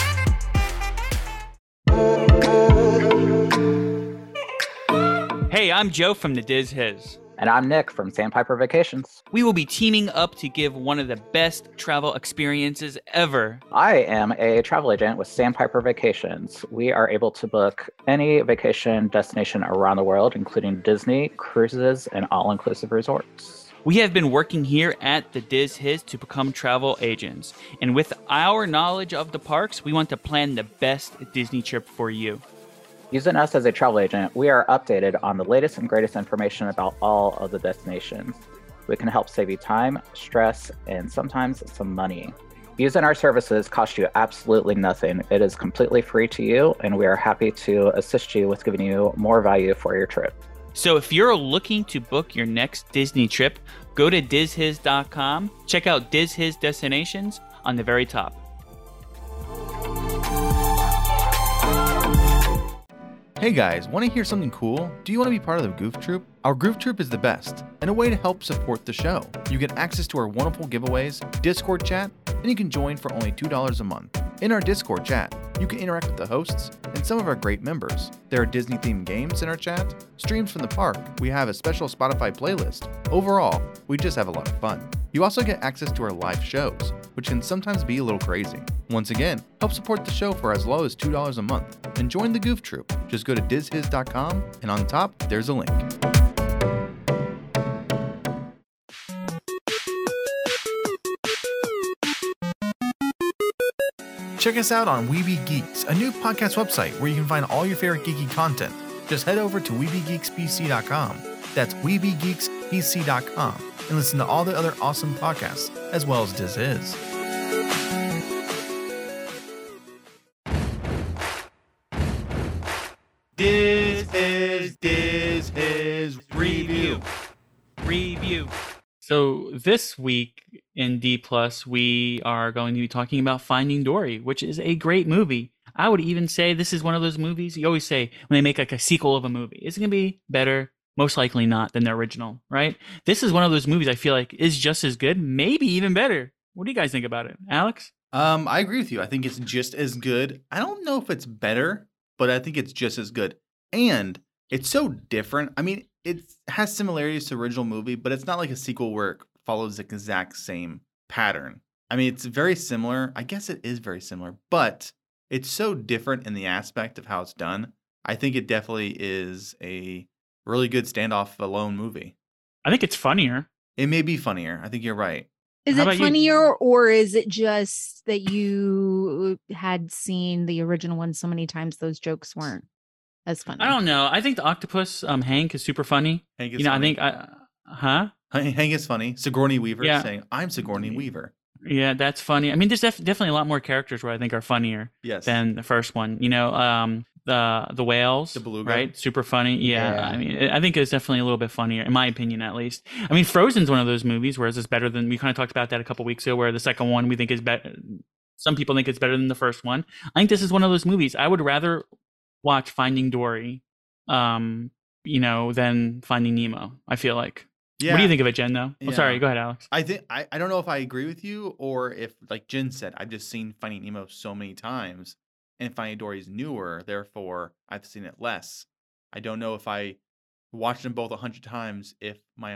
Hey, Hey, I'm Joe from the Diz Hiz. And I'm Nick from Sandpiper Vacations. We will be teaming up to give one of the best travel experiences ever. I am a travel agent with Sandpiper Vacations. We are able to book any vacation destination around the world, including Disney, cruises, and all-inclusive resorts. We have been working here at the Diz Hiz to become travel agents. And with our knowledge of the parks, we want to plan the best Disney trip for you. Using us as a travel agent, we are updated on the latest and greatest information about all of the destinations. We can help save you time, stress, and sometimes some money. Using our services costs you absolutely nothing. It is completely free to you, and we are happy to assist you with giving you more value for your trip. So if you're looking to book your next Disney trip, go to DizHiz.com, check out Diz Hiz destinations on the very top. Hey guys, want to hear something cool? Do you want to be part of the Goof Troop? Our Goof Troop is the best, and a way to help support the show. You get access to our wonderful giveaways, Discord chat, and you can join for only $2 a month. In our Discord chat, you can interact with the hosts and some of our great members. There are Disney-themed games in our chat, streams from the park, we have a special Spotify playlist. Overall, we just have a lot of fun. You also get access to our live shows, which can sometimes be a little crazy. Once again, help support the show for as low as $2 a month and join the Goof Troop. Just go to DizHiz.com and on top, there's a link. Check us out on Weeby Geeks, a new podcast website where you can find all your favorite geeky content. Just head over to WeebyGeeksPC.com. That's WeebyGeeksPC.com and listen to all the other awesome podcasts, as well as Diz Hiz. Diz Hiz review. So this week in D+, we are going to be talking about Finding Dory, which is a great movie. I would even say this is one of those movies you always say when they make like a sequel of a movie, is it going to be better? Most likely not than the original, right? This is one of those movies I feel like is just as good, maybe even better. What do you guys think about it? Alex? I agree with you. I think it's just as good. I don't know if it's better, but I think it's just as good. And it's so different. I mean, it has similarities to the original movie, but it's not like a sequel where it follows the exact same pattern. I mean, it's very similar. I guess it is very similar, but it's so different in the aspect of how it's done. I think it definitely is a really good standoff alone movie. I think it's funnier. It may be funnier. I think you're right. Is How it about you? funnier, or is it just that you had seen the original one so many times those jokes weren't as funny? I don't know. I think the octopus, Hank, is super funny. Hank is You know, funny. Hank is funny. Sigourney Weaver Yeah. saying, "I'm Sigourney Weaver." Yeah, that's funny. I mean, there's definitely a lot more characters where I think are funnier Yes. than the first one. You know, the whales, The beluga. right? Super funny. Yeah, Yeah. I mean, I think it's definitely a little bit funnier, in my opinion, at least. I mean, Frozen's one of those movies, whereas it's better than, we kind of talked about that a couple weeks ago, where the second one we think is better. Some people think it's better than the first one. I think this is one of those movies. I would rather watch Finding Dory, you know, than Finding Nemo. I feel like. Yeah. What do you think of it, Jen? Though, Yeah. sorry, go ahead, Alex. I think I don't know if I agree with you or if, like Jen said, I've just seen Finding Nemo so many times, and Finding Dory's newer, therefore I've seen it less. I don't know if I watched them both 100 times, if my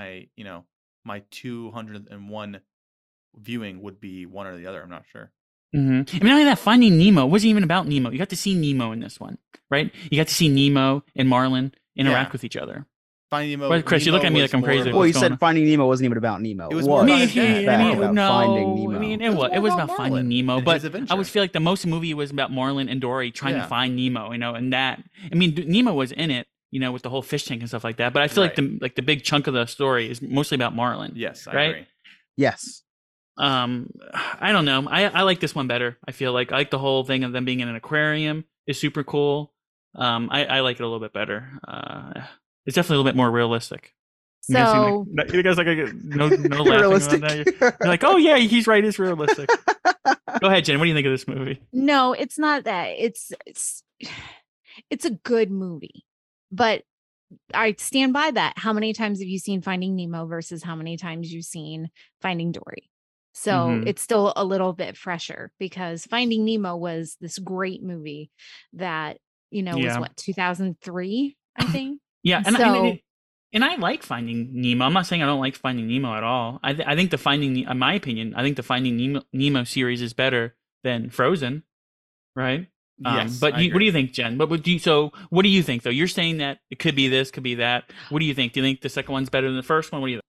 201 viewing would be one or the other. I'm not sure. I mean, not only that, Finding Nemo wasn't even about Nemo. You got to see Nemo in this one, right? You got to see Nemo and Marlin interact Yeah. with each other. Finding Nemo. Well, Chris, you look Nemo at me was like I'm more crazy. of Well, a- you What's going said on? Finding Nemo wasn't even about Nemo. It was It more was. about Me, his dad. That I about mean, Finding no, Nemo. I mean, It was it was more about about Finding Marlin Nemo, and but his adventure. I would feel like the most movie was about Marlin and Dory trying Yeah. to find Nemo, you know, and that. I mean, Nemo was in it, you know, with the whole fish tank and stuff like that. But I feel Right. like the big chunk of the story is mostly about Marlin. Yes, I right? agree. Yes. I don't know. I like this one better. I feel like I like the whole thing of them being in an aquarium is super cool. I like it a little bit better. It's definitely a little bit more realistic. You guys So seem like- you guys like no laughing Realistic. about that. You're like, oh yeah, he's right. It's realistic. Go ahead, Jen. What do you think of this movie? no, it's not that. It's a good movie, but I stand by that. How many times have you seen Finding Nemo versus how many times you've seen Finding Dory? So Mhm. it's still a little bit fresher because Finding Nemo was this great movie that, you know, was Yeah. what, 2003, I think. Yeah, and So and I like Finding Nemo. I'm not saying I don't like Finding Nemo at all. I think in my opinion, I think the Finding Nemo series is better than Frozen, right? Yes, But I what do agree. you think, Jen? But what do you think though? You're saying that it could be this, could be that. What do you think? Do you think the second one's better than the first one? What do you think?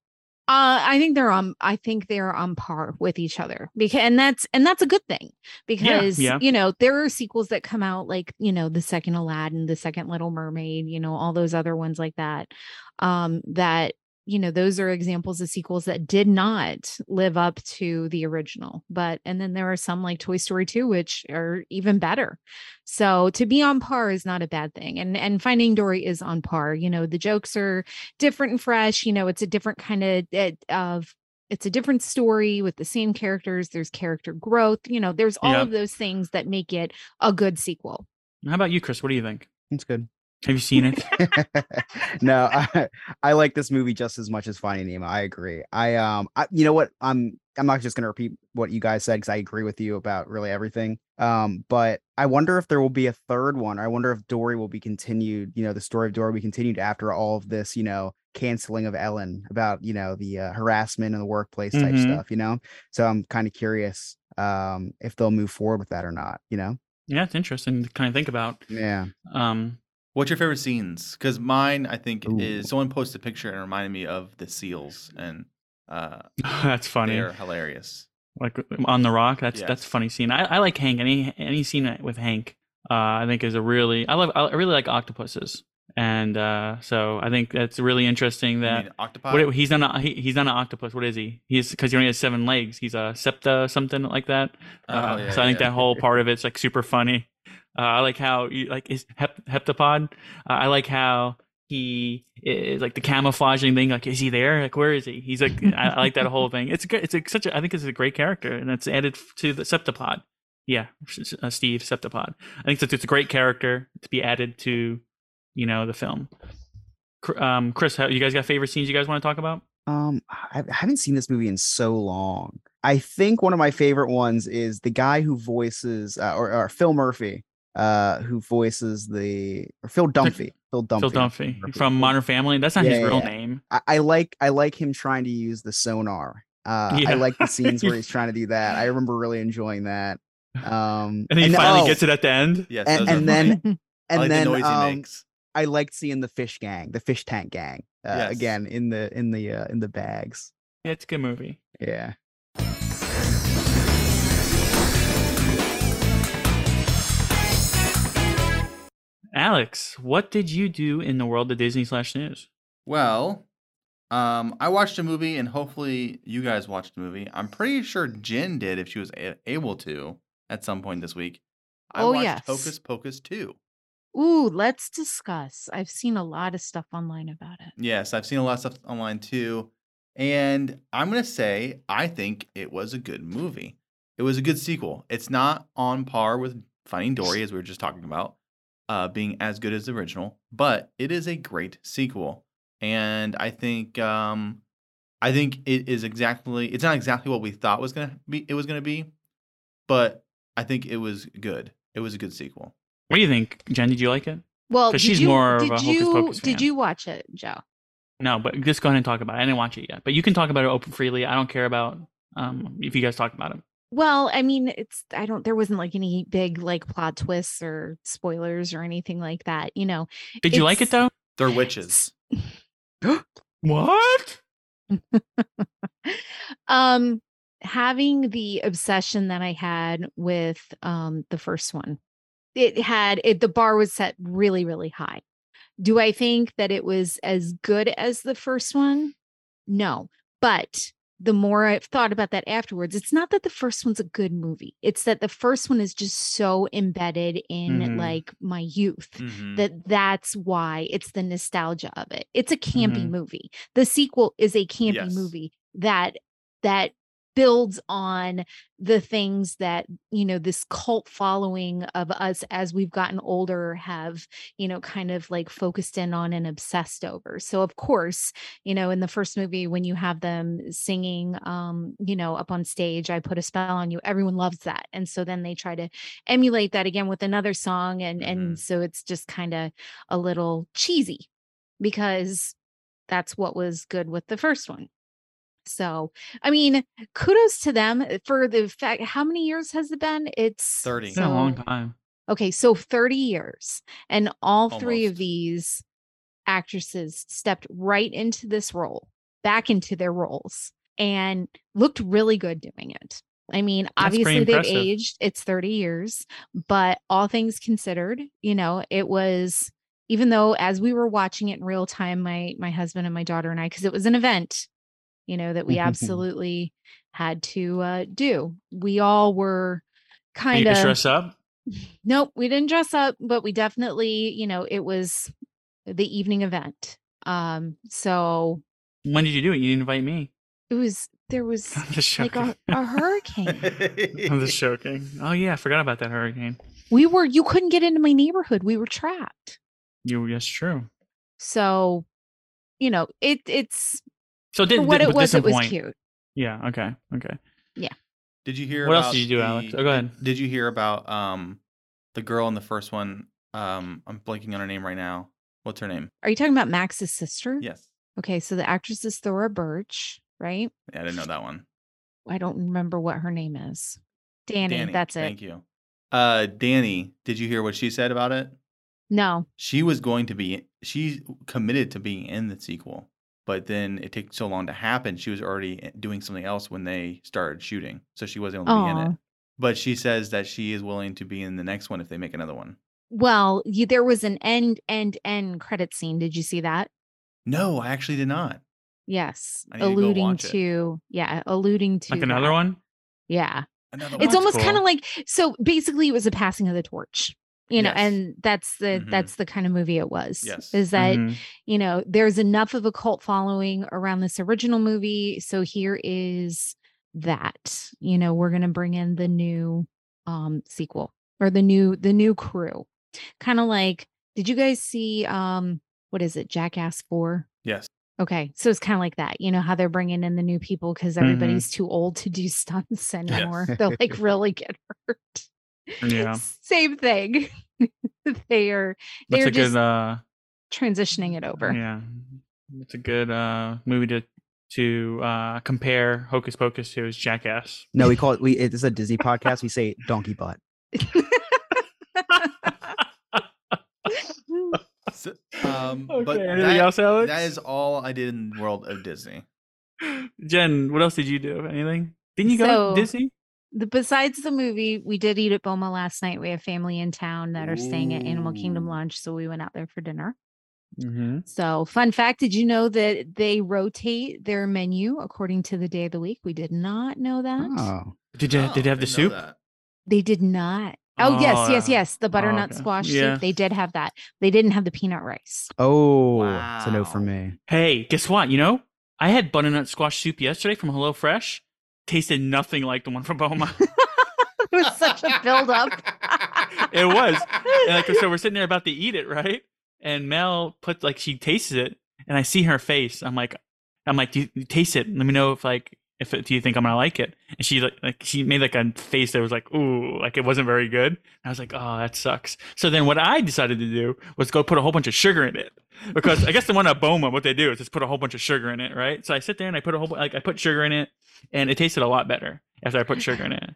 I think they're on par with each other because and that's a good thing because Yeah. there are sequels that come out like the second Aladdin, the second Little Mermaid, all those other ones like that. That those are examples of sequels that did not live up to the original. And then there are some like Toy Story 2, which are even better. So to be on par is not a bad thing. And Finding Dory is on par. The jokes are different and fresh. It's a different kind of it's a different story with the same characters. There's character growth. There's all Yeah. of those things that make it a good sequel. How about you, Chris? What do you think? It's good. Have you seen it? No, I like this movie just as much as Finding Nemo. I agree. You know what? I'm not just gonna repeat what you guys said because I agree with you about really everything. But I wonder if there will be a third one. I wonder if Dory will be continued. The story of Dory will be continued after all of this. Canceling of Ellen about the harassment in the workplace type Mhm. stuff. So I'm kind of curious if they'll move forward with that or not. Yeah, it's interesting to kind of think about. Yeah. What's your favorite scenes? Because mine, I think, Ooh. is someone posted a picture and reminded me of the seals, and That's funny. they're hilarious. Like on the rock. That's Yes. a funny scene. I like Hank. Any scene with Hank, I think is I really like octopuses, and so I think that's really interesting You that mean octopi? he's not an octopus. What is he? He's because he only has 7 legs. He's a septa something like that. Oh, yeah, So I think yeah. that whole part of it's like super funny. I like how his heptapod. I like how he is like the camouflaging thing. Like, is he there? Like, where is he? He's like, I like that whole thing. It's good. I think it's a great character, and it's added to the septapod. Yeah, Steve Septapod. I think it's a great character to be added to, the film. Chris, you guys got favorite scenes you guys want to talk about? I haven't seen this movie in so long. I think one of my favorite ones is the guy who voices or Phil Murphy, who voices Phil Dunphy. Phil Dunphy from Modern Family. That's not his real name. I like him trying to use the sonar. I like the scenes where he's trying to do that. I remember really enjoying that. And he finally gets it at the end. Yes, and then I like the noise he makes. I liked seeing the fish tank gang Yes. again in the bags. Yeah, it's a good movie. Yeah. Alex, what did you do in the world of Disney/news? Well, I watched a movie, and hopefully you guys watched the movie. I'm pretty sure Jen did if she was able to at some point this week. I Oh, watched yes. Hocus Pocus 2. Ooh, let's discuss. I've seen a lot of stuff online about it. Yes, I've seen a lot of stuff online too. And I'm going to say, I think it was a good movie. It was a good sequel. It's not on par with Finding Dory, as we were just talking about, being as good as the original, but it is a great sequel. And I think it is it's not exactly what we thought it was going to be, but I think it was good. It was a good sequel. What do you think, Jen? Did you like it? Well, 'Cause she's more of a Hocus Pocus fan. Did you watch it, Joe? No, but just go ahead and talk about it. I didn't watch it yet, but you can talk about it open freely. I don't care about if you guys talk about it. Well, I mean, there wasn't like any big like plot twists or spoilers or anything like that, Did you like it though? They're witches. What? Having the obsession that I had with the first one, the bar was set really, really high. Do I think that it was as good as the first one? No. But the more I've thought about that afterwards, it's not that the first one's a good movie. It's that the first one is just so embedded in Mhm. like my youth Mhm. that's why it's the nostalgia of it. It's a campy Mhm. movie. The sequel is a campy Yes. movie that builds on the things that this cult following of us as we've gotten older have kind of like focused in on and obsessed over. So of course, in the first movie when you have them singing up on stage, I Put a Spell on You, everyone loves that, and so then they try to emulate that again with another song, and Mhm. so it's just kind of a little cheesy. because that's what was good with the first one. So, I mean, kudos to them for the fact. How many years has it been? It's 30. It's been a long time. Okay, so 30 years. And all three of Almost. these actresses stepped right into this role, back into their roles, and looked really good doing it. I mean, That's pretty obviously they've impressive. aged. It's 30 years, but all things considered, it was, even though as we were watching it in real time, my husband and my daughter and I, because it was an event, that we absolutely had to do. We all were You kind just of, dress up. nope, we didn't dress up, but we definitely, it was the evening event. So When did you do it? You didn't invite me. there was I'm just like joking. a hurricane. I'm just joking. Oh yeah, I forgot about that hurricane. You couldn't get into my neighborhood. We were trapped. That's true. So, it's So for did what it but was, it was disappoint. cute. Yeah. Okay. Okay. Did you hear What else about did you do, Alex? Oh, go ahead. Did you hear about the girl in the first one? I'm blanking on her name right now. What's her name? Are you talking about Max's sister? Yes. Okay, so the actress is Thora Birch, right? Yeah, I didn't know that one. I don't remember what her name is. Danny, that's it. Thank you. Danny, did you hear what she said about it? No. She committed to being in the sequel, but then it took so long to happen. She was already doing something else when they started shooting, so she wasn't able to be in it. Aw. But she says that she is willing to be in the next one if they make another one. Well, there was an end credit scene. Did you see that? No, I actually did not. Yes. I need to go Alluding watch it. to Like another that. one. Yeah. Another It's one. almost kind of cool. like, so basically it was a passing of the torch, Yes. and that's Mhm. that's the kind of movie it was. Yes. Is that, Mhm. there's enough of a cult following around this original movie. So here is that, we're going to bring in the new sequel, or the new crew. Kind of like, did you guys see what is it, Jackass 4? Yes. Okay, so it's kind of like that. You know how they're bringing in the new people because everybody's too old to do stunts anymore. They'll like really get hurt. Yeah. Same thing. They're That's a just good. transitioning it over. Yeah. It's a good movie to compare Hocus Pocus to is Jackass. No, it's a Disney podcast. We say donkey butt. So, Okay, but anything else, Alex? that is all I did in the world of Disney. Jen, what else did you do? Anything? Didn't you go So- to Disney? Besides the movie, we did eat at Boma last night. We have family in town that are staying at Animal Kingdom Ooh. lunch, so we went out there for dinner. Mm-hmm. So, fun fact, did you know that they rotate their menu according to the day of the week? We did not know that. Oh, Did they have the didn't know soup? that. They did not. Oh, yes. The butternut okay. squash Yeah. soup. They did have that. They didn't have the peanut rice. it's a no for Wow. me. Hey, guess what? I had butternut squash soup yesterday from HelloFresh. Tasted nothing like the one from Boma. It was such a buildup. It was. And so we're sitting there about to eat it, right? And Mel she tastes it, and I see her face. I'm like, do you taste it? Let me know do you think I'm gonna like it? And she she made a face that was like, ooh, like it wasn't very good. And I was like, oh, that sucks. So then what I decided to do was go put a whole bunch of sugar in it, because I guess the one at Boma, what they do is just put a whole bunch of sugar in it, right? So I sit there and I put I put sugar in it, and it tasted a lot better after I put sugar in it.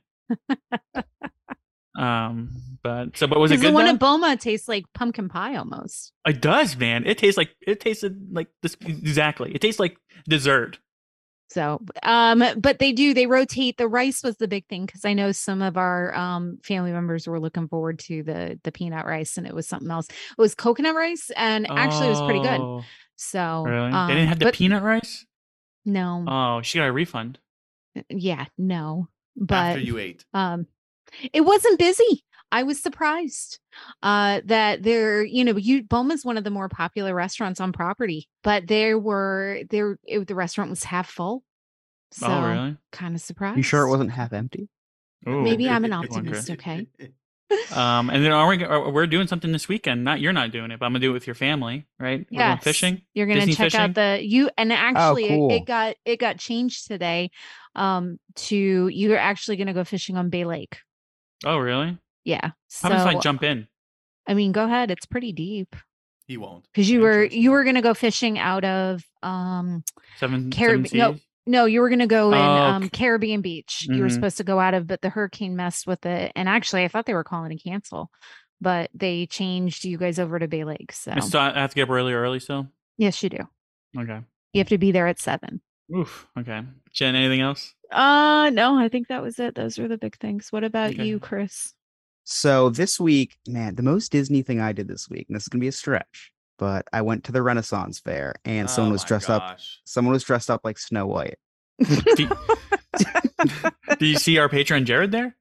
But was it Because good? the one though? at Boma tastes like pumpkin pie almost. It does, man. It tasted like this exactly. It tastes like dessert. So, but they rotate. The rice was the big thing because I know some of our family members were looking forward to the peanut rice, and it was something else. It was coconut rice, and actually it was pretty good. Oh, So, really? They didn't have the but peanut rice? no, Oh, she got a refund. yeah, no, but After you ate. it wasn't busy. I was surprised that Boma's one of the more popular restaurants on property, but the restaurant was half full. So Oh, really? kind of surprised. You sure it wasn't half empty? Ooh. Maybe I'm an Good one, optimist. Chris. Okay. And then we're doing something this weekend. You're not doing it, but I'm gonna do it with your family, right? We're going Yes. fishing. You're gonna Disney check out fishing? and actually cool. it got changed today. You're actually gonna go fishing on Bay Lake. Oh, really? Yeah. How about if I So jump in? I mean, go ahead. It's pretty deep. He won't. Because you were gonna go fishing out of Seven Caribbean. Seas? No, you were gonna go in Oh, Caribbean Beach. You were Mhm. supposed to go out of, but the hurricane messed with it. And actually, I thought they were calling to cancel, but they changed you guys over to Bay Lake. So I have to get up really early still? yes, you do. Okay. You have to be there at 7. Oof. Okay. Jen, anything else? No, I think that was it. Those were the big things. What about Okay. you, Chris? So this week, man, the most Disney thing I did this week, and this is gonna be a stretch, but I went to the Renaissance Fair and someone was dressed up. Someone was dressed up like Snow White. Do you see our patron Jared there?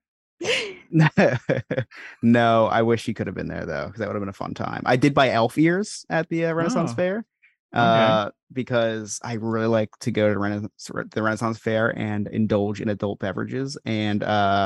No, I wish he could have been there though, because that would have been a fun time. I did buy elf ears at the Renaissance Oh, Fair, okay. because I really like to go to the Renaissance Fair and indulge in adult beverages. And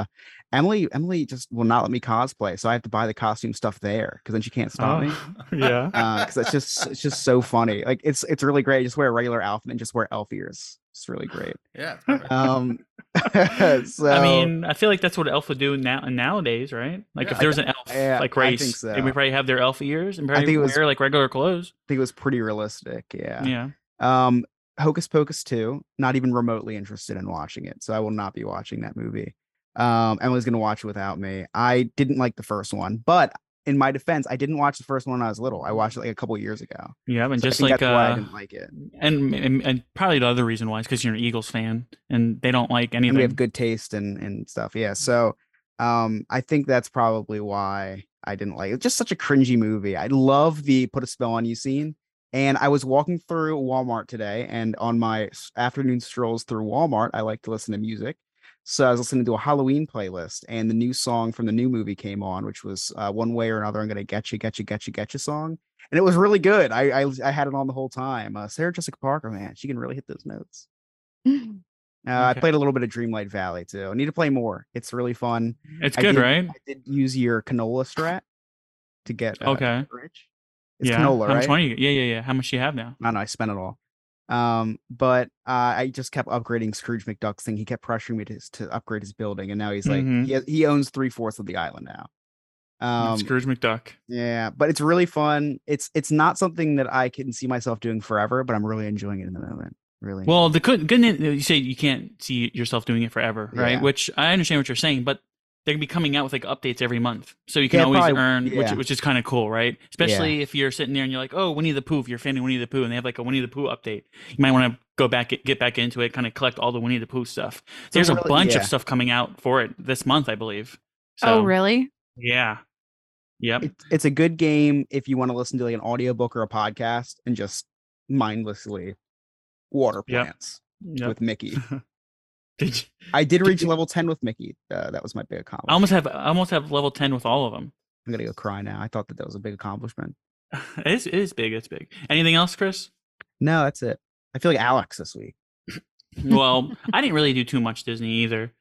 Emily just will not let me cosplay, so I have to buy the costume stuff there because then she can't stop me. Yeah. Because it's just so funny. Like it's really great. Just wear a regular outfit and just wear elf ears. It's really great. Yeah. It's perfect. So I mean, I feel like that's what elf would do nowadays, right? Like Yeah, if there's an elf yeah, like I race, think so. they would probably have their elf ears and I probably think it was- wear like regular clothes. I think it was pretty realistic. Yeah. Yeah. Hocus Pocus 2, not even remotely interested in watching it, so I will not be watching that movie. Emily's gonna watch it without me. I didn't like the first one, but in my defense, I didn't watch the first one when I was little. I watched it like a couple years ago. Yeah, and So just I think like that's why I didn't like it. and probably the other reason why is because you're an Eagles fan and they don't like anything. And we have good taste and stuff. Yeah. So I think that's probably why I didn't like it. It's just such a cringy movie. I love the put a spell on you scene. And I was walking through Walmart today, and on my afternoon strolls through Walmart, I like to listen to music. So I was listening to a Halloween playlist, and the new song from the new movie came on, which was One Way or Another, I'm Gonna Get You, Get You, Get You, Get You song. And it was really good. I had it on the whole time. Sarah Jessica Parker, man, she can really hit those notes. I Okay. played a little bit of Dreamlight Valley too. I need to play more. It's really fun. It's I good, did- right? I did use your canola strat to get Okay. rich. It's Yeah. canola, How much right? money? Yeah. How much do you have now? I don't know, I spent it all. But I just kept upgrading Scrooge McDuck's thing. He kept pressuring me to upgrade his building, and now he's like Mhm. he owns 3/4 of the island now. Scrooge McDuck. Yeah, but it's really fun. It's not something that I can see myself doing forever, but I'm really enjoying it in the moment. Really. Well, the good you say you can't see yourself doing it forever, right? Yeah. Which I understand what you're saying, but they're gonna be coming out with like updates every month, so you can Yeah, always probably- earn, yeah. which is kind of cool, right? Especially if you're sitting there and you're like, oh, Winnie the Pooh, if you're a fan of Winnie the Pooh, and they have like a Winnie the Pooh update, you might want to go back, get back into it, kind of collect all the Winnie the Pooh stuff. There's a really- bunch yeah. of stuff coming out for it this month, I believe. So, Oh, really? Yeah. Yep. It's a good game if you want to listen to like an audiobook or a podcast and just mindlessly water Yep. plants Yep. with Mickey. Did you- I did reach level 10 with Mickey. That was my big I accomplishment. almost have level 10 with all of them. I'm gonna go cry now. I thought that was a big accomplishment. It is big. It's big. Anything else, Chris? No, that's it. I feel like Alex this week. Well, I didn't really do too much Disney either.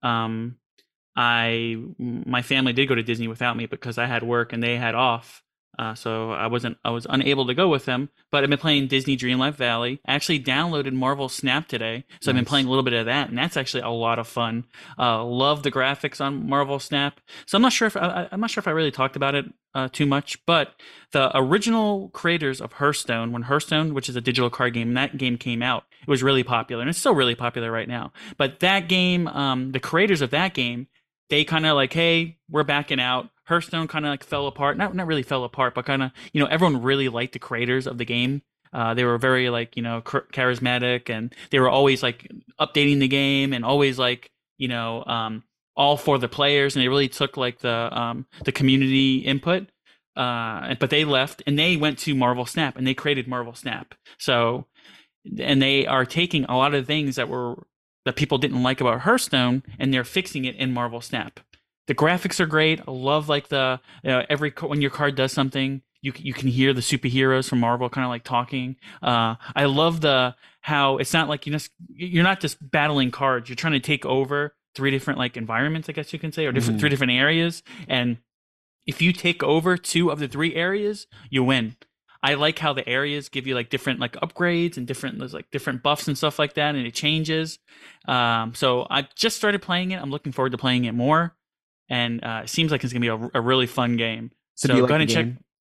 My family did go to Disney without me because I had work and they had off. So I was unable to go with them, but I've been playing Disney Dreamlight Valley. I actually downloaded Marvel Snap today. So I've been Nice. playing a little bit of that, and that's actually a lot of fun. Love the graphics on Marvel Snap. So I'm not sure if I really talked about it too much, but the original creators of Hearthstone, when Hearthstone, which is a digital card game, that game came out, it was really popular, and it's still really popular right now. But that game, the creators of that game, they kind of like, hey, we're backing out. Hearthstone kind of like fell apart. Not really fell apart, but kind of, everyone really liked the creators of the game. They were very like, charismatic, and they were always like updating the game and always like, all for the players. And they really took like the community input. But they left and they went to Marvel Snap and they created Marvel Snap. So, and they are taking a lot of things that people didn't like about Hearthstone, and they're fixing it in Marvel Snap. The graphics are great. I love like when your card does something, you can hear the superheroes from Marvel kind of like talking. I love how it's not like you're not just battling cards. You're trying to take over 3 different like environments, I guess you can say, or 3 different areas. And if you take over 2 of the 3 areas, you win. I like how the areas give you like different like upgrades and there's like different buffs and stuff like that, and it changes. So I just started playing it. I'm looking forward to playing it more, and it seems like it's gonna be a really fun game. So So do you go like ahead and the check.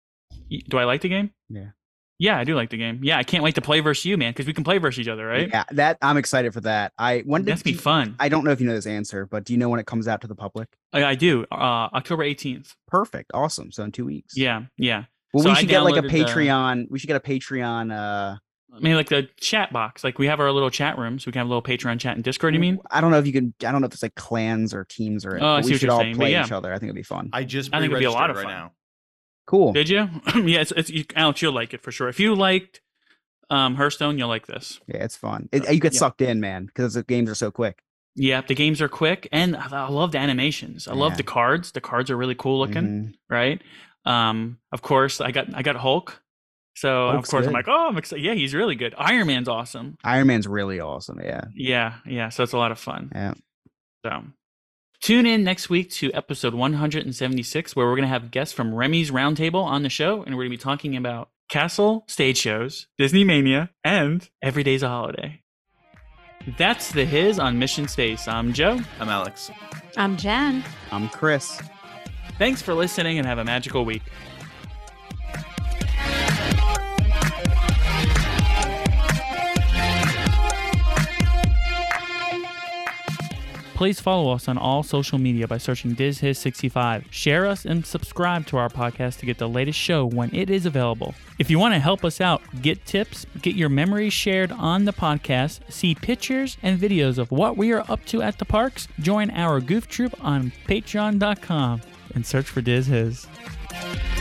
Do I like the game? Yeah. Yeah, I do like the game. Yeah, I can't wait to play versus you, man, because we can play versus each other, right? Yeah, that I'm excited for that. That's be fun. I don't know if you know this answer, but do you know when it comes out to the public? I do. October 18th. Perfect. Awesome. So in 2 weeks. Yeah. Well, So we I should get like a downloaded the- Patreon. We should get a Patreon. I mean, like the chat box. Like we have our little chat room, so we can have a little Patreon chat and Discord. You mean? I don't know if you can. I don't know if it's like clans or teams or. Oh, I but see we what should you're all saying, but play yeah. each other. I think it'd be fun. I just I think it'd be a lot of right fun. now. Cool. Did you? Yeah, Alex, you'll like it for sure. If you liked Hearthstone, you'll like this. Yeah, it's fun. You get Yeah. sucked in, man, because the games are so quick. Yeah, the games are quick, and I love the animations. I love Yeah. the cards. The cards are really cool looking, Mhm. right? Of course, I got Hulk. So Hulk's of course I'm good. like, oh, I'm excited. Yeah, he's really good. Iron Man's awesome. Iron Man's really awesome. Yeah. Yeah. So it's a lot of fun. Yeah. So tune in next week to episode 176, where we're going to have guests from Remy's Roundtable on the show, and we're going to be talking about Castle stage shows, Disney Mania, and Every Day's a Holiday. That's the His on Mission Space. I'm Joe. I'm Alex. I'm Jen. I'm Chris. Thanks for listening and have a magical week. Please follow us on all social media by searching DizHiz65. Share us and subscribe to our podcast to get the latest show when it is available. If you want to help us out, get tips, get your memories shared on the podcast, see pictures and videos of what we are up to at the parks, join our Goof Troop on patreon.com and search for DizHiz.